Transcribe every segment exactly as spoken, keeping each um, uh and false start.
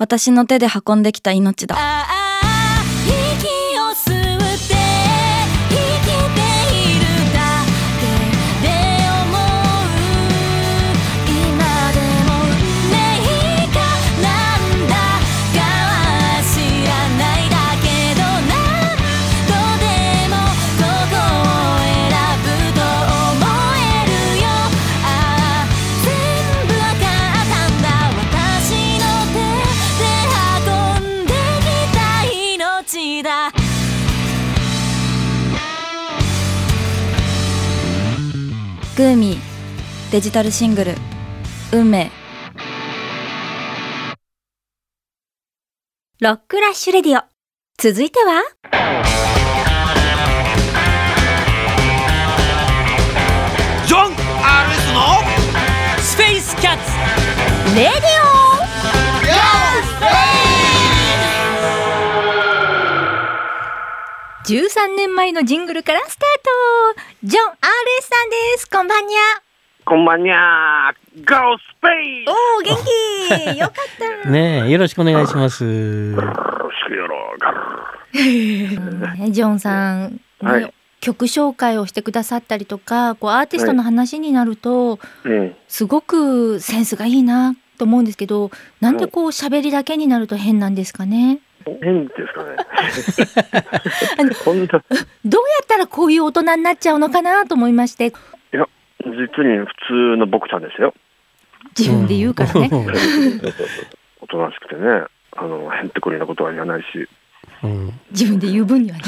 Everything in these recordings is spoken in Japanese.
私の手で運んできた命だ。 ああ息を吸って生きているだけで思う。今でも運命かなんだかは知らないだけど、何度でもここを選ぶと思えるよ。ああ全部わかったんだ。私の手で運んできた命だ。 グーミーデジタルシングル運命。 ロックラッシュレディオ、続いてはジョン アールエス のスペースキャッツレディオ。じゅうさんねんまえのジングルからスタート。ジョン アールエス さんです。こんばんにゃ。 こんばんにゃー。ゴースペイおー元気よかったねえ、よろしくお願いします。 よろしくよろねジョンさん、ねはい曲紹介をしてくださったりとか、こうアーティストの話になると、 うんすごくセンスがいいなと思うんですけど、なんでこう喋りだけになると変なんですかね。 変ですかねあのこんなどうやったらこういう大人になっちゃうのかなと思いまして。 いや実に普通の僕ちゃんですよ。 自分で言うからね、 うんおとなしくてね、あのへんてこりなことは言わないし、 うん自分で言う分にはね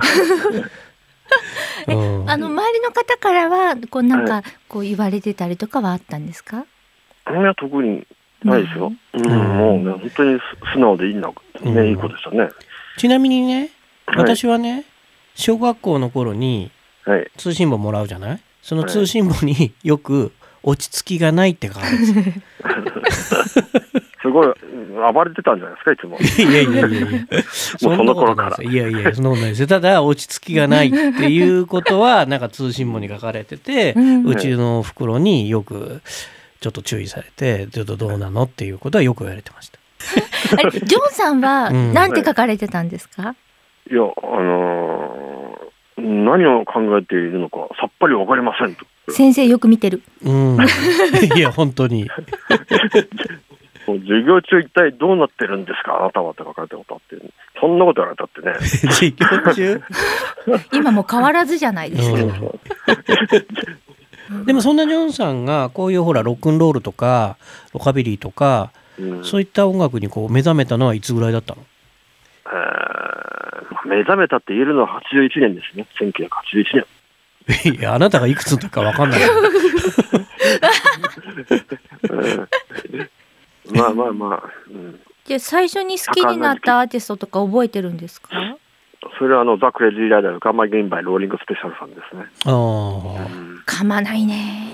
うんあの周りの方からはこうなんはかこう言われてたりとかはあったんですか。 いや特にないですよ、うんうんもうね本当に素直でいいな、ねうんいい子でしたね。 ちなみにね、 はい私はね、小学校の頃にはい通信簿もらうじゃない。その通信簿によく落ち着きがないって書かれてる。 すごい暴れてたんじゃないですかいつも。 いやいやいやいや、 その頃からそんなことないです。いやいや、そんなことないですよ。ただ落ち着きがないっていうことはなんか通信簿に書かれてて、 うんうちの袋によくちょっと注意されて、ちょっとどうなのっていうことはよく言われてました。 あれジョンさんはうんなんて書かれてたんですか。 いやあのー何を考えているのかさっぱりわかりませんと。 先生よく見てる。 うん。いや本当に。 もう授業中一体どうなってるんですかあなたはって書かれたことあって、そんなこと言われたってね。 授業中。 今も変わらずじゃないですか。 うん、でもそんなジョンさんがこういうほらロックンロールとかロカビリーとか、 うんそういった音楽にこう目覚めたのはいつぐらいだったの？ えー目覚めたって言えるのははちじゅういちねんですね。せんきゅうひゃくはちじゅういちねん。 いやあなたがいくつの時か分かんない。 うんまあまあまあ、うん、 じゃあ最初に好きになったアーティストとか覚えてるんですか。 それはあのザ・クレイジー・ライダーガンマゲインバイローリングスペシャルさんですね。 ああ、 噛まないね。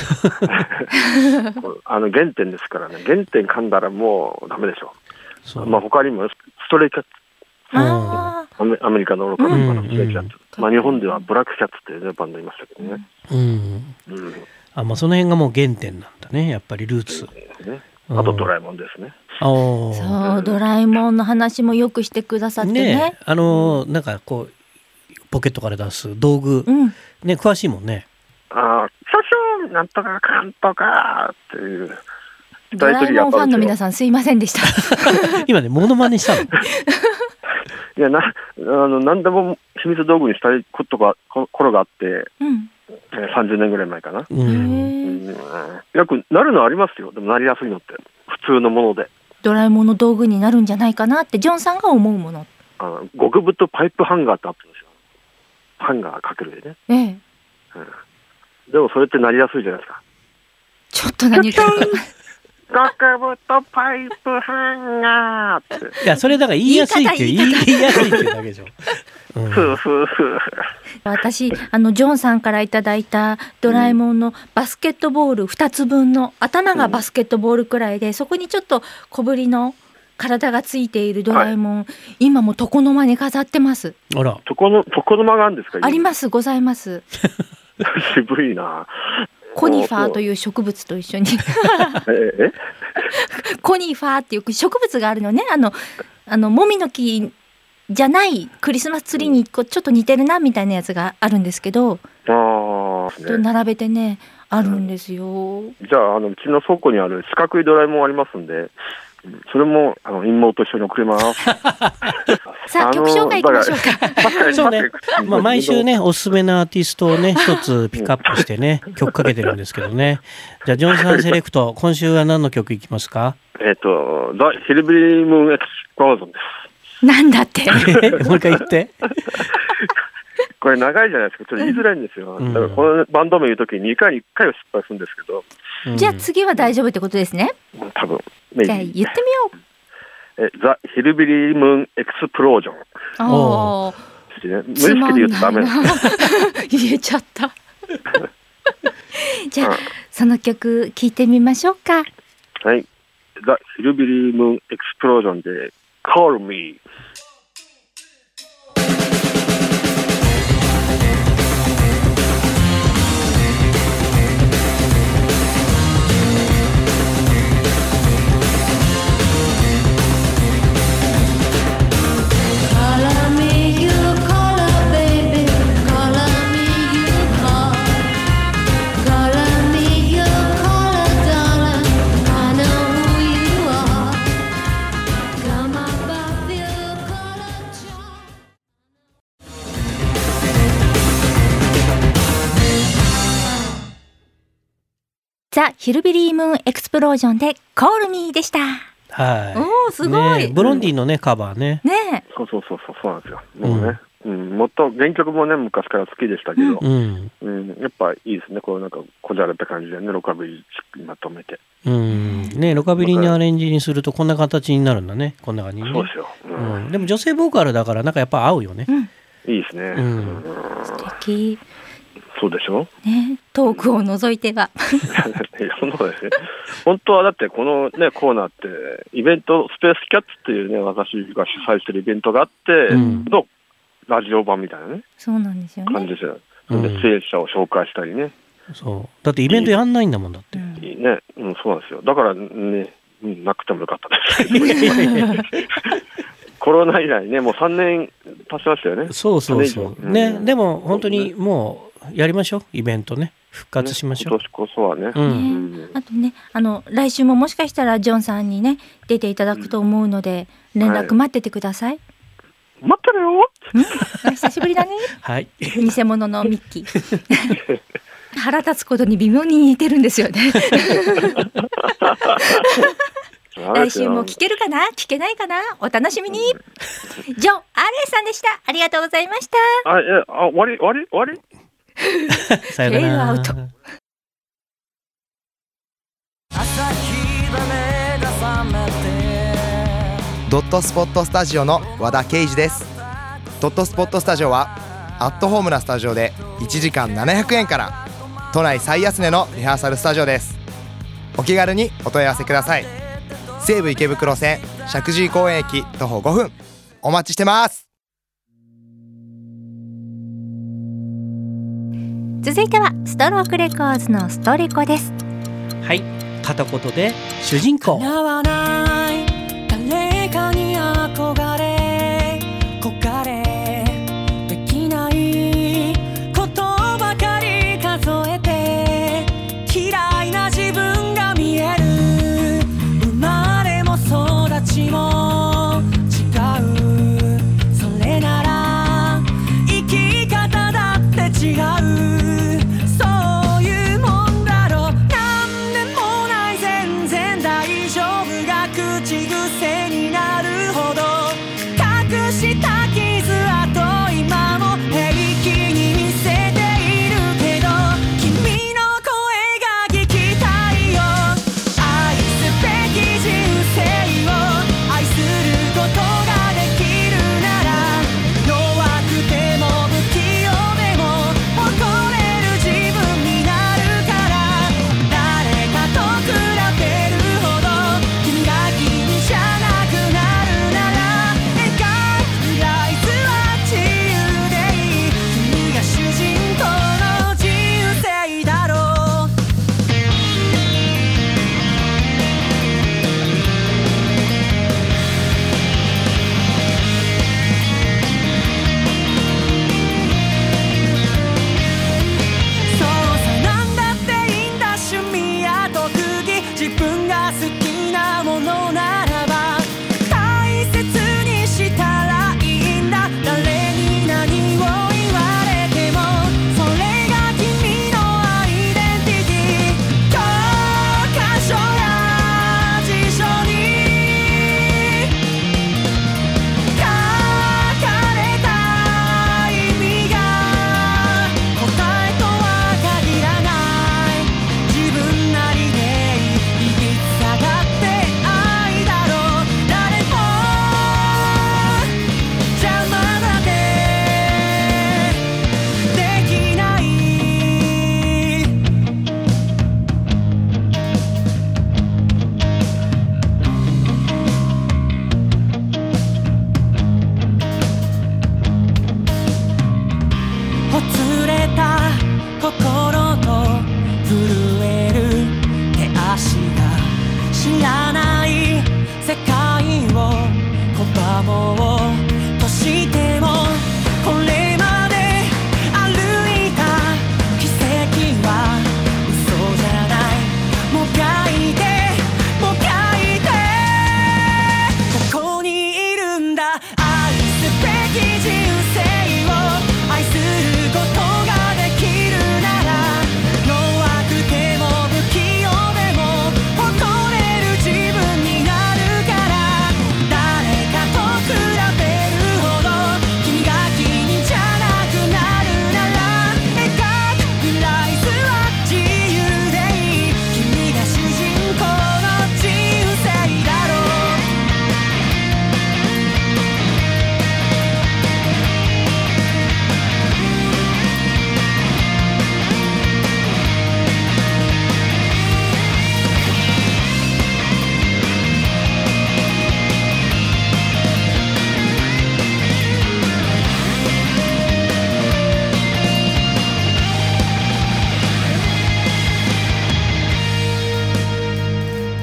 あの原点ですからね。原点噛んだらもうダメでしょ。 そう。 まあ他にもストレイキャッツ、 あアメアメリカのローカルバンドのストレイキャッツ、 うんまあ日本ではブラックキャッツっていう、ね、バンドいましたけどね。 うん。 うんあ、まあその辺がもう原点なんだね。やっぱりルーツ。 ね、あとドラえもんですね。 ああ。 そうドラえもんの話もよくしてくださってね。 ね、あのーなんかこうポケットから出す道具、 うん。 ね詳しいもんね。 ああ、少々なんとかかんとかっていう。 ドラえもんファンの皆さんすいませんでした。 今ねモノマネしたの。 いやな、あの何でも秘密道具にしたいことがこ頃があって、 うん。 えーさんじゅうねんぐらい前かな。 う。 うんん、よくなるのありますよ。でもなりやすいのって普通のもので、 ドラえもんの道具になるんじゃないかなってジョンさんが思うもの。 あの極太パイプハンガーってあったんですよ。ハンガーかけるでね。 ええ。 でもそれってなりやすいじゃないですか。 ちょっと何言ってるか。 極太パイプハンガーって。 いやそれだから言いやすいって言い言い方言いやすいっていうだけでしょ。うんふうふうふう。 私あのジョンさんからいただいたドラえもんのバスケットボールふたつぶんの頭がバスケットボールくらいで、そこにちょっと小ぶりの体がついているドラえもん、今も床の間に飾ってます。 あら。 床の床の間があるんですか。 ありますございます。 渋いな。 コニファーという植物と一緒にええコニファーっていう植物があるのね。あのあのもみの木じゃないクリスマスツリーにこうちょっと似てるなみたいなやつがあるんですけど、 ああ、ね、 並べてねあるんですよ。 じゃあ、あのうちの倉庫にある四角いドラえもんありますんで、それもあの陰謀と一緒に送ります。 さあ曲紹介いきましょうか。 そうね、まあ、毎週ねおすすめのアーティストをね一つピックアップしてね曲かけてるんですけどね。じゃあジョンさんセレクト、今週は何の曲いきますか？ えっとザ・ヒルビリー・ムーン・エクスプロージョンです。 なんだってもう一回言ってこれ長いじゃないですか。ちょっと言いづらいんですよ、 うん、 だからこのバンド名言うときににかいにいっかいは失敗するんですけど、 うん、 じゃあ次は大丈夫ってことですね。 多分じゃあ言ってみよう。 えザ・ヒルビリー・ムーン・エクスプロージョン。 ああ、 無意識で言うとダメなん言えちゃったじゃあ、うん、その曲聴いてみましょうか。 はい、ザ・ヒルビリー・ムーン・エクスプロージョンで Call Me。 ザ・ヒルビリー・ムーン・エクスプロージョンで Call Me でした。 はい。 おー、すごい、 ね、ブロンディのねカバーね。 ね。 そうそうそうそうそうなんですよ。もうね、うん、うん、もっと原曲もね昔から好きでしたけど、うんうん、やっぱいいですね。こうなんかこじゃれた感じでね、ロカビリーにまとめて。うんね、ロカビリーにアレンジにするとこんな形になるんだね。こんな感じにね。 そうですよ。うんうん、でも女性ボーカルだからなんかやっぱ合うよね。うん、 いいですね。うん、 素敵。 そうでしょ、 ね、トークを除いてはそうですね。本当はだってこの、ね、コーナーってイベントスペースキャッツっていうね私が主催してるイベントがあって、うん、のラジオ版みたいなねそうなんですよね感じですよ、うん、で出演者を紹介したりね。 そうだってイベントやんないんだもんだって。 いいね、うん、そうなんですよ。だからね、うん、なくてもよかったですコロナ以来ねもうさんねん経ちましたよね。 そうそうそう、うん、ね。でも本当にもうやりましょうイベントね復活しましょう、 ね、今年こそはね、うん、 ねあとねあの来週ももしかしたらジョンさんにね出ていただくと思うので、うん、連絡待っててください、はい、 待ってるよ、 うん、久しぶりだねはい偽物のミッキー腹立つことに微妙に似てるんですよね来週も聞けるかな聞けないかなお楽しみにジョン・アーレイさんでした。ありがとうございました。 あ、いや、あ、終わり終わり終わりさよなら。 アウト。 ドットスポットスタジオの和田圭司です。ドットスポットスタジオはアットホームなスタジオでいちじかんななひゃくえんから都内最安値のリハーサルスタジオです。お気軽にお問い合わせください。西武池袋線石神井公園駅徒歩ごふんお待ちしてます。 続いてはストロークレコーズのストリコです。 はい、片言で主人公。 叶わない誰かに憧れ焦がれできないことばかり数えて嫌いな自分が見える。生まれも育ちも違う。それなら生き方だって違う。そういうもんだろ。なんでもない全然大丈夫が口癖になるほど隠した傷跡今も平気に見せているけど君の声が聞きたいよ。愛すべき人生を愛することができるなら弱くても不器用でも誇れる自分になるから誰かと比べるほど君が君じゃなくな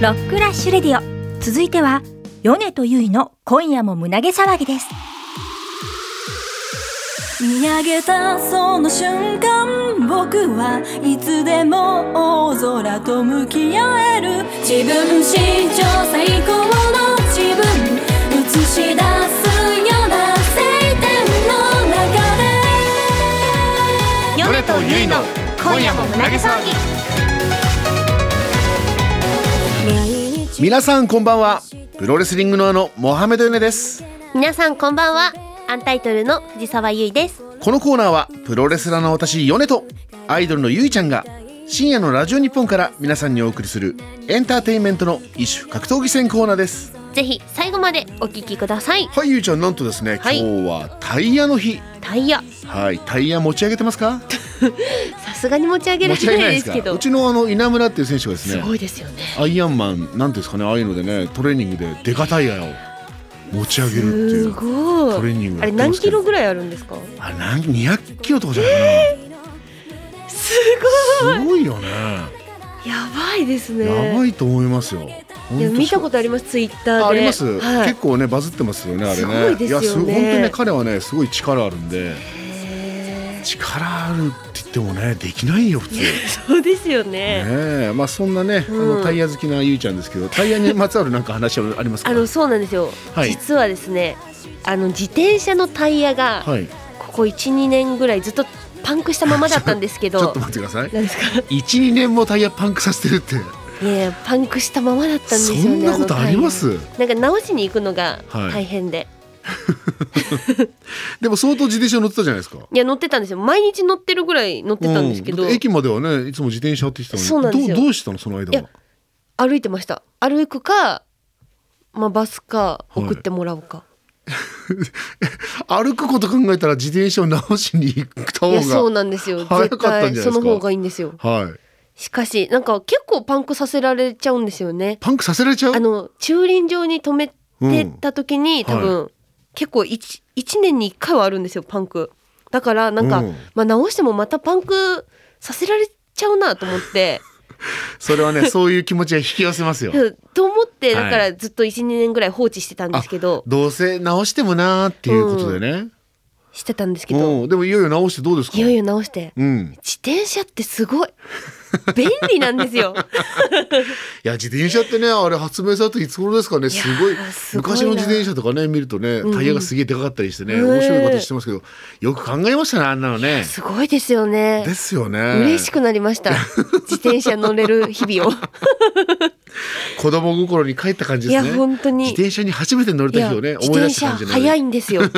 ロックラッシュレディオ。続いては米とゆいの今夜も胸毛騒ぎです。 見上げたその瞬間、僕はいつでも大空と向き合える。自分史上最高の自分映し出すような晴天の中で、 米とゆいの今夜も胸毛騒ぎ。 皆さんこんばんは。プロレスリングのあのモハメドヨネです。 皆さんこんばんは。アンタイトルの藤沢優衣です。 このコーナーはプロレスラーの私ヨネとアイドルのゆいちゃんが深夜のラジオ日本から皆さんにお送りするエンターテインメントの一種格闘技戦コーナーです。 ぜひ最後までお聞きください。 はい、ゆいちゃん、なんとですね、はい、今日はタイヤの日。 タイヤ、 はい、タイヤ持ち上げてますか？ さすがに持ち上げられないですけど、 うちのあの稲村っていう選手がですね、 すごいですよね。 アイアンマンなんていうんですかね、ああいうのでね、トレーニングでデカタイヤを持ち上げるっていうトレーニング。 あれ何キロぐらいあるんですか？ あれ何にひゃくキロとかじゃないかな、 えー、すごいすごいよね。 やばいですね。 やばいと思いますよ。 いや見たことあります、ツイッターで。 あ、あります、 はい、 結構ねバズってますよね、あれね。 すごいですよね。 いや、本当にね、彼はねすごい力あるんで、力あるって言ってもねできないよ普通。 そうですよね。 ね、まあそんなね、うん、あのタイヤ好きなゆいちゃんですけど、タイヤにまつわるなんか話はありますか？ あのそうなんですよ、はい、実はですね、あの自転車のタイヤがここ いちにねんぐらいずっとパンクしたままだったんですけど。 ちょっと待ってください。 何ですか？ いちにねんもタイヤパンクさせてるって。 いや、パンクしたままだったんですよね。 そんなことあります？ なんか直しに行くのが大変で、 はい、でも相当自転車乗ってたじゃないですか。 いや乗ってたんですよ。毎日乗ってるぐらい乗ってたんですけど、 うん、駅まではねいつも自転車乗ってきたのに。 そうなんですよ。 どう、どうしたのその間は？いや歩いてました。歩くか、まあ、バスか送ってもらうか、 はい、歩くこと考えたら自転車を直しに行った方がそうなんですよ。 早かったんじゃないですか。 絶対その方がいいんですよ。 はい。 しかしなんか結構パンクさせられちゃうんですよね。 パンクさせられちゃう？ あの駐輪場に止めてた時に、うん、多分、はい、結構 1, いちねんにいっかいはあるんですよ、パンク。だからなんか、うん、まあ、直してもまたパンクさせられちゃうなと思ってそれはねそういう気持ちが引き寄せますよと思って、だからずっと いちにねんぐらい放置してたんですけど、はい、 どうせ直してもなーっていうことでね、うん、 してたんですけど、 でもいよいよ直してどうですか？ いよいよ直して、うん、自転車ってすごい便利なんですよいや自転車ってね、あれ発明されたいつ頃ですかね。すごい昔の自転車とかね見るとね、タイヤがすげえでかかったりしてね、うん、面白いことしてますけど、よく考えましたね、あんなのね。 すごいですよね。 ですよね。 嬉しくなりました自転車乗れる日々を子供心に帰った感じですね。 いや本当に自転車に初めて乗れた日をね思い出した感じ。 自転車早いんですよい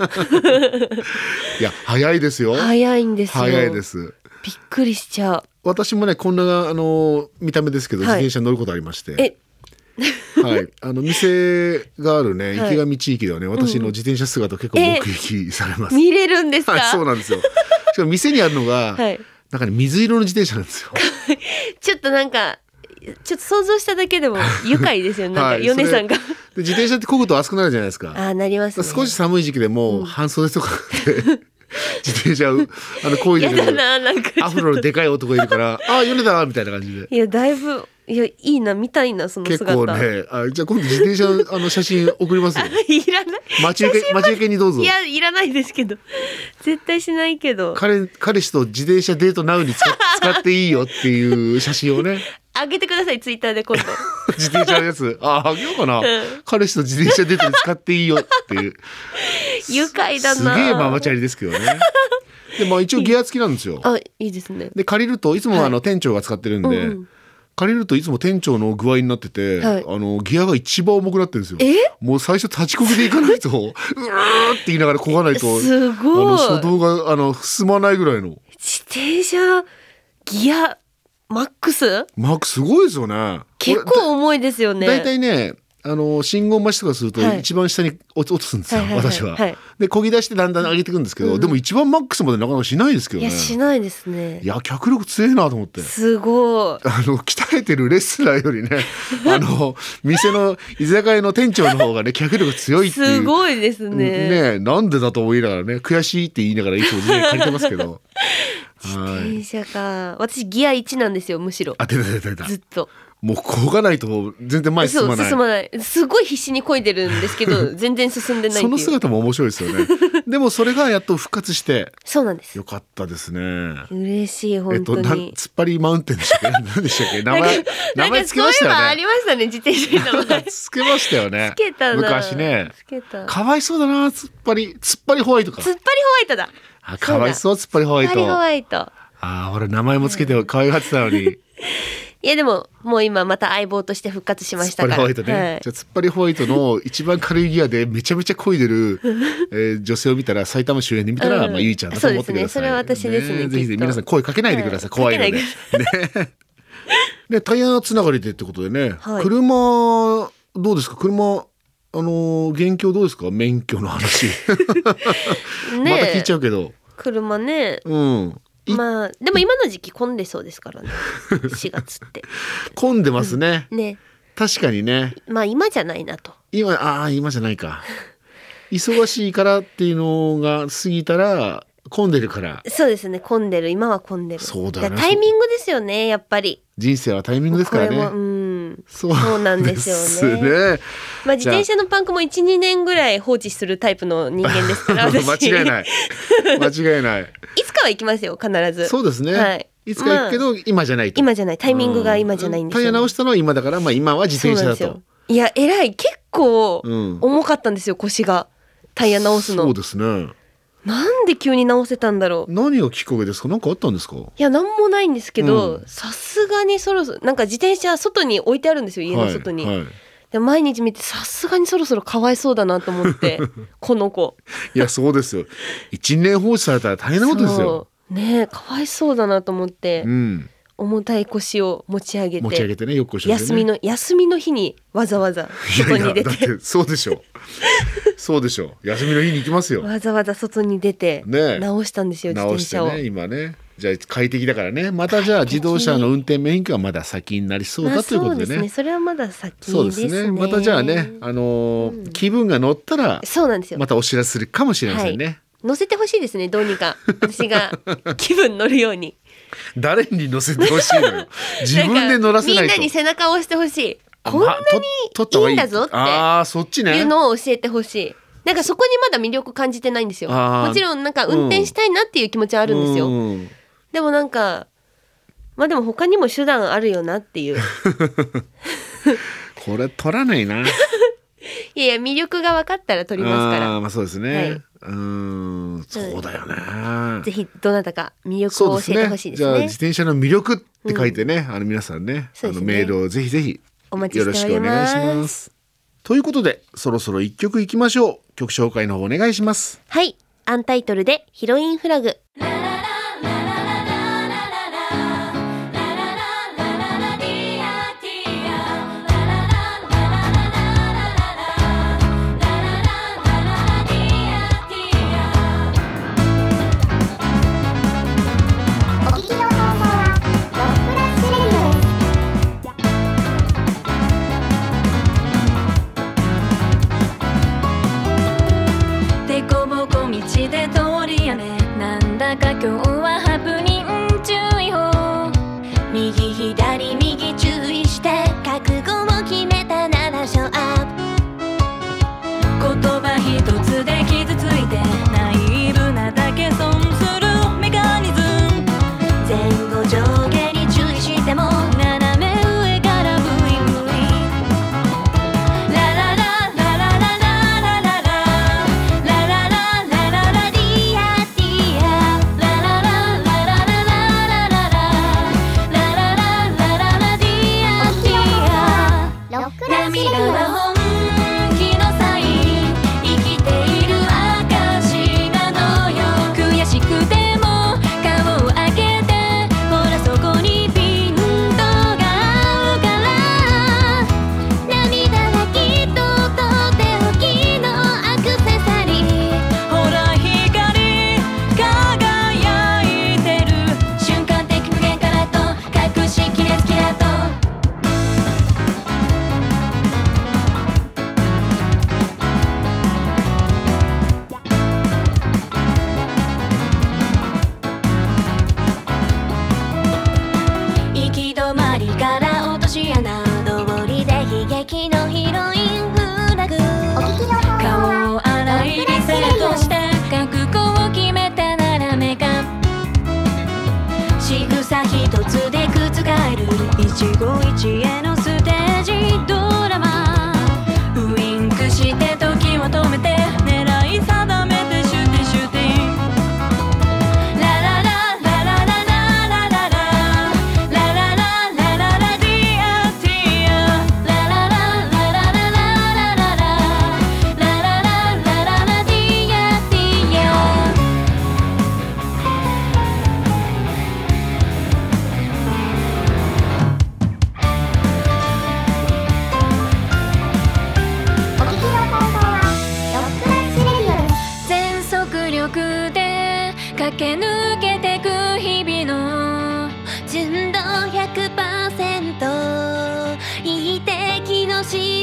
や早いですよ。 早いんですよ。 早いです。 びっくりしちゃう。 私もねこんなあの見た目ですけど、はい、自転車乗ることありまして、えはい、あの店があるね池上地域ではね、私の自転車姿結構目撃されます。 見れるんですか？ はい、そうなんですよ。しかも店にあるのが、はい、なんかね水色の自転車なんですよちょっとなんかちょっと想像しただけでも愉快ですよねなんか米さんがで自転車って漕ぐと暑くなるじゃないですか。 あ、なりますね。 少し寒い時期でもう半袖とかで、うん自転車をあのこいでるアフロのでかい男いるからあ、米だみたいな感じで。 いやだいぶいやいいな、見たいなその姿。 結構ね、あ、じゃあ今度自転車あの写真送りますよいらない。 待ち受け待ち受けにどうぞ。 いやいらないですけど絶対しないけど、 彼彼氏と自転車デートナウに使, 使っていいよっていう写真をねあげてください、ツイッターで今度自転車のやつああげようかな、うん、彼氏と自転車デートで使っていいよっていう愉快だな。 すげえママチャリですけどねで、まあ、一応ギア付きなんですよ。 あ、いいですね。 で借りるといつもあの、はい、店長が使ってるんで、うんうん、借りるといつも店長の具合になってて、はい、あのギアが一番重くなってるんですよ。 えもう最初立ちこぎでいかないとうわーって言いながらこがないとすごいあの初動があの進まないぐらいの。 自転車ギアマックスマックスすごいですよね。 結構重いですよね。 だいたいねあの信号待ちとかすると一番下に落とすんですよ、はい、私は、はいはいはい、で漕ぎ出してだんだん上げていくんですけど、うん、でも一番マックスまでなかなかしないですけどね。 いやしないですね。 いや脚力強いなと思って。 すごい。 あの鍛えてるレスラーよりねあの店の居酒屋の店長の方がね脚力強いっていうすごいですね。 ね、なんでだと思いながらね悔しいって言いながらいつもね借りてますけど自転車か、私ギアいちなんですよむしろ。 あ、出た出た出た。 ずっともうこがないと全然前進まない。 そう進まない。すごい必死に漕いでるんですけど全然進んでないっていう。 その姿も面白いですよね。でもそれがやっと復活してそうなんです。 よかったですね。 嬉しい本当に。 えっと、なん突っ張りマウンテンでしたっけ？何でしたっけ？名前名前つけましたよね。 ありましたね自転車の名前。 つけましたよね。 つけたな。 昔ね。 つけた。 かわいそうだな突っ張り突っ張りホワイトか。 突っ張りホワイトだ。 あかわいそう突っ張りホワイト。 突っ張りホワイト。 ああ俺名前もつけて可愛がってたのに。 いやでももう今また相棒として復活しましたから。 突っ張りホワイトね、はい、じゃあ突っ張りホワイトの一番軽いギアでめちゃめちゃ漕いでる、えー、女性を見たら埼玉周辺で見たら、うん、まあゆいちゃんだと思ってください。 そうですねそれは私ですね。 ねぜひ皆さん声かけないでください、はい、怖いので、ねね、タイヤつながりでってことでね、はい、車どうですか車あの元凶どうですか免許の話また聞いちゃうけど車ねうんまあでも今の時期混んでそうですからねしがつって混んでますね、 うん、ね確かにねまあ今じゃないなと今ああ今じゃないか忙しいからっていうのが過ぎたら混んでるからそうですね混んでる今は混んでるそうだよねタイミングですよねやっぱり人生はタイミングですからねこれもうんそう、そうなんですよねねまあ自転車のパンクも いちにねんぐらい放置するタイプの人間ですから間違いない間違いないいつかは行きますよ必ずそうですね、はい、いつか行くけど、まあ、今じゃないと今じゃないタイミングが今じゃないんですよ、ね、 タイヤ直したのは今だから、まあ、今は自転車だといや偉い結構重かったんですよ、うん、腰がタイヤ直すのそうですねなんで急に直せたんだろう何がきっかけですか何かあったんですかいや何もないんですけどさすがにそろそろなんか自転車外に置いてあるんですよ家の外に、はいはい、で毎日見てさすがにそろそろかわいそうだなと思ってこの子いやそうですよいちねん放置されたら大変なことですよねえかわいそうだなと思って、 うん、 重たい腰を持ち上げて持ち上げてねよく、ね、 休みの休みの日にわざわざ外に出ていやいやだってそうでしょそうでしょ休みの日に行きますよわざわざ外に出て直したんですよ、ね、自転車を直してね今ねじゃあ快適だからねまたじゃあ自動車の運転免許はまだ先になりそうだということでね、まあ、そうですねそれはまだ先ですねそうですねまたじゃあね、あのーうん、気分が乗ったらそうなんですよまたお知らせするかもしれませんね、はい、 乗せてほしいですねどうにか私が気分乗るように誰に乗せてほしいのよ自分で乗らせないとみんなに背中を押してほしいこんなにいいんだぞってあそっちねいうのを教えてほしいなんかそこにまだ魅力感じてないんですよもちろんなんか運転したいなっていう気持ちはあるんですよ、うん、でもなんかまあでも他にも手段あるよなっていうこれ取らないないやいや魅力が分かったら取りますからあまあそうですね、はい、うーんそうだよねぜひどなたか魅力を教えてほしいですね。 じゃあ自転車の魅力って書いてね、うん、あの皆さん ね, ねあのメールをぜひぜひお待ちしております。よろしくお願いします。 ということでそろそろ一曲いきましょう。曲紹介の方お願いします。 はい、アンタイトルでヒロインフラグ。 ラ一期一会のステージドラマウインクして時を止めて狙い定めてシューティンシューティンラララララララララララララララララディアディアララララララララララララララララディアディア全速力で駆け抜けてく日々の純度 ひゃくパーセント 一滴の雫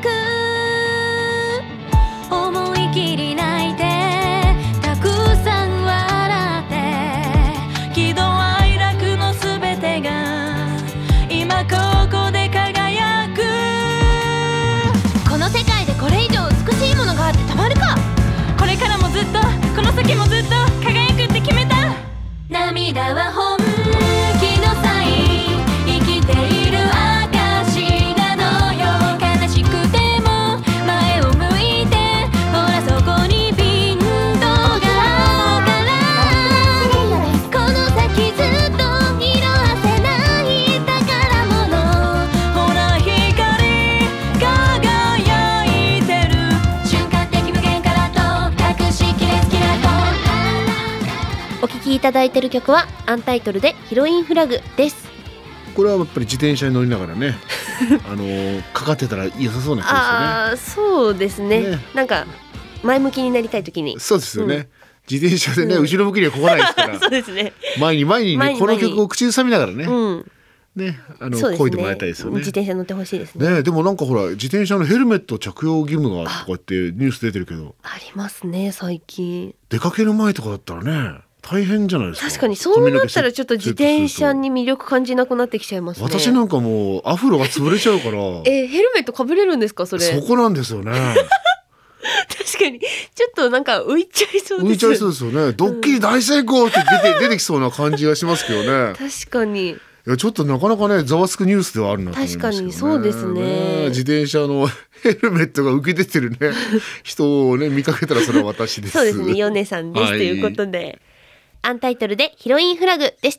思い切り泣いてたくさん笑って喜怒哀楽のすべてが今ここで輝くこの世界でこれ以上美しいものがあってたまるかこれからもずっとこの先もずっと輝くって決めた涙は本気のサイン生きている証なのよ悲しくても前を向いてほらそこにピントがあるからこの先ずっと色あせない宝物ほら光輝いてる瞬間的無限からと隠しきれずきらとお聴きいただいている曲はアンタイトルでヒロインフラグです。 これはやっぱり自転車に乗りながらねあのーかかってたら良さそうな曲ですよね。 ああそうですねねなんか前向きになりたい時にそうですよね、 うん自転車でね、 うん後ろ向きにはこがないですからそうですね前に前にね前にこの曲を口ずさみながらね、 うんねあのそうですね漕いでもらいたいですよね。 自転車乗ってほしいですねねでもなんかほら自転車のヘルメット着用義務がとか言ってニュース出てるけどありますね最近出かける前とかだったらね大変じゃないですか。 確かにそうなったらちょっと自転車に魅力感じなくなってきちゃいますね。 私なんかもうアフロが潰れちゃうからえヘルメットかぶれるんですかそれ。 そこなんですよね確かにちょっとなんか浮いちゃいそうですよね。 浮いちゃいそうですよね。ドッキリ大成功って出て出てきそうな感じがしますけどね。 確かにいやちょっとなかなかねざわつくニュースではあるなと思いますけどね。 確かにそうですね自転車のヘルメットが浮き出てるね人をね見かけたらそれは私です。 そうですねヨネさんです、 はい、 ということでアンタイトルでヒロインフラグでした。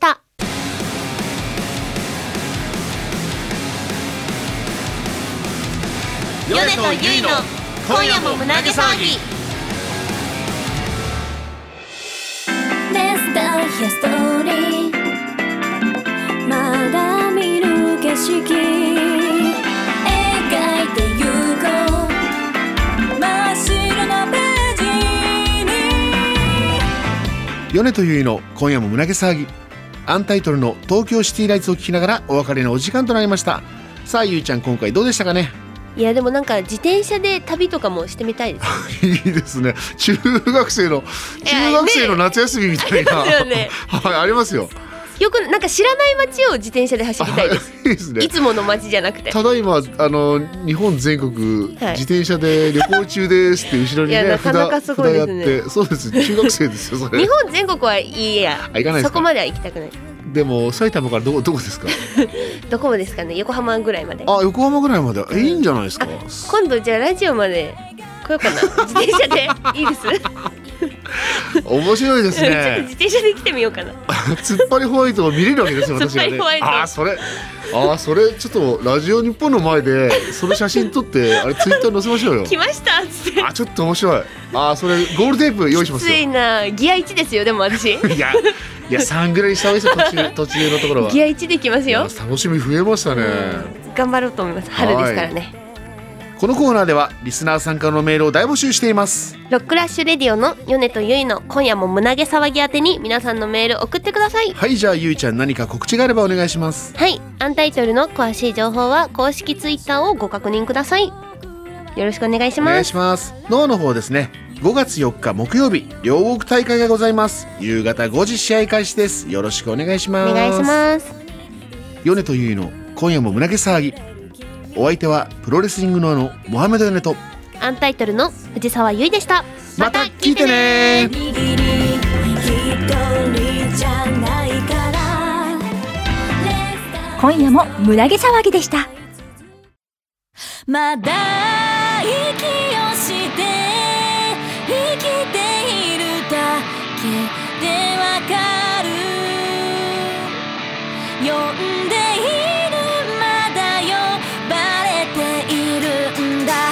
ヨネとユイの今夜も胸毛騒ぎ。 レスターヒストリーまだ見る景色描いてゆこう真っ白なページにヨネとユイの今夜も胸毛騒ぎアンタイトルの東京シティライツを聞きながらお別れのお時間となりました。さあゆいちゃん今回どうでしたかね。 いやでもなんか自転車で旅とかもしてみたいですいいですね。中学生の中学生の夏休みみたいな、 ありますよねはいありますよ。 よくなんか知らない街を自転車で走りたいです。 いいですね。 いつもの街じゃなくて。 ただいまあの日本全国、 はい自転車で旅行中ですって後ろにいやねなかなかすごいですね札やってそうです中学生ですよそれ。 日本全国はいいやあ行かないですかそこまでは行きたくない。 でも埼玉からどこどこですか。 どこですかね横浜ぐらいまで。 あ横浜ぐらいまでえいいんじゃないですか。 今度じゃあラジオまで来ようかな自転車でいいです面白いですちょっとね自。転車で来てみようかな。 突っ張りホワイトを見れるわけですよ私がね。 突っ張りホワイトあーそれあーそれちょっとラジオ日本の前でその写真撮ってあれツイッターに載せましょうよ。 来ましたっつって。 あちょっと面白い。あーそれゴールテープ用意しますよ。 ついなギアいちですよでも私いやいやさんぐらいにした方がいいですよ途中途中のところは。 ギアいちで来ますよ。 いや楽しみ増えましたね。 頑張ろうと思います。春ですからね。 このコーナーではリスナー参加のメールを大募集しています。 ロックラッシュレディオのヨネとユイの今夜も胸毛騒ぎ宛てに皆さんのメール送ってください。 はいじゃあゆいちゃん何か告知があればお願いします。 はいアンタイトルの詳しい情報は公式ツイッターをご確認ください。よろしくお願いしお願います。 します。脳の方ですねごがつよっか木曜日両国大会がございます。夕方ごじ試合開始です。よろしくお願いします。 お願いします。 ヨネとユイの今夜も胸毛騒ぎお相手はプロレスリングのあのモハメドヨネとアンタイトルの藤沢ユイでした。 また聞いてね握り一人じゃないから今夜も胸毛騒ぎでした。 まだ息をして生きているだけでわかる。呼んでいるまだ呼ばれているんだ。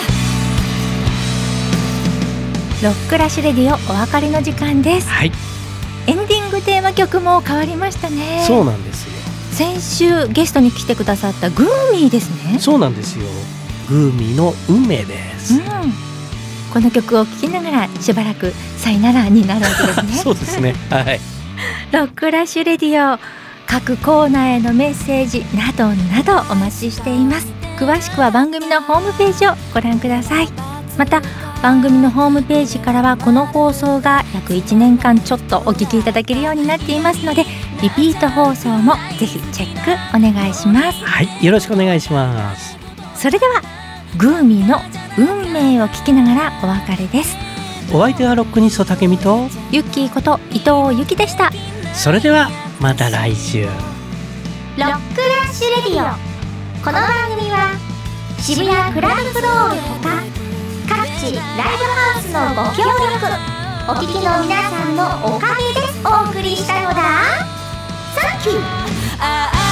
ロックラッシュレディオお別れの時間です。 はい、 エンディングテーマ曲も変わりましたね。 そうなんですよ。 先週ゲストに来てくださったグーミーですね。 そうなんですよ。グーミーの運命です、うん、 この曲を聴きながらしばらくさよならになるわけですねそうですね、はい、 ロックラッシュレディオ各コーナーへのメッセージなどなどお待ちしています。詳しくは番組のホームページをご覧ください。また番組のホームページからはこの放送が約いちねんかんちょっとお聞きいただけるようになっていますので、リピート放送もぜひチェックお願いします。 はい、よろしくお願いします。 それではグーミーの運命を聞きながらお別れです。 お相手はロックニストタケミとユッキーこと伊藤由紀でした。 それではまた来週。 ロックラッシュレディオ。この番組は渋谷クラブフロールほか各地ライブハウスのご協力お聞きの皆さんのおかげでお送りしたのだ。サンキュー。